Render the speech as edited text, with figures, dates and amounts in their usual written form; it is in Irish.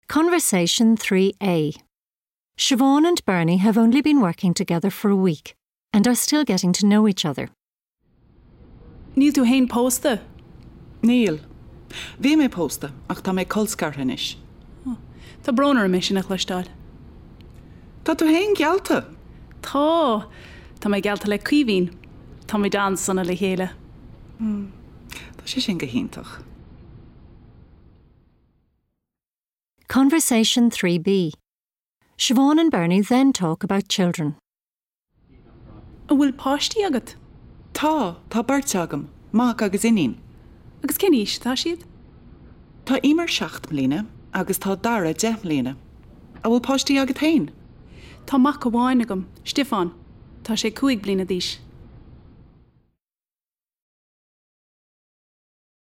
Conversation 3A. Siobhan and Bernie have only been working together for a week and are still getting to know each other. Níl tú hain pósta? Níl. Bhí mé pósta ach tá mé colscarthanis. Tá brónar mé sin nach leistáil. Tá tú hain gealta? Tá mé gealta le cuihín. Tá mé dan sanna le chéile. Tá sé sin go hiintach. Conversation 3B. Siobhan and Bernie then talk about children. A bhfuil páistí agat? Tá bart agam, mac agus inín. Agus ceníis tá siad? Tá imar 7 mbliana agus tá dara 10 mbliana. A bhfuil páistí agat hain? Tá mac go bháin agam, Stefan. Tá sé 5 bliana díos.